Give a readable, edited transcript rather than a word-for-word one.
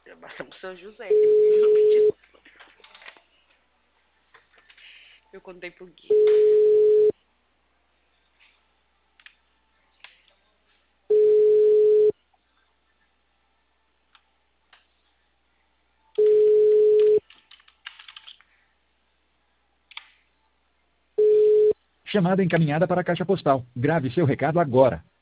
Matamos São José. Pelo amor de Deus. Eu contei pro Gui. Chamada encaminhada para a caixa postal. Grave seu recado agora.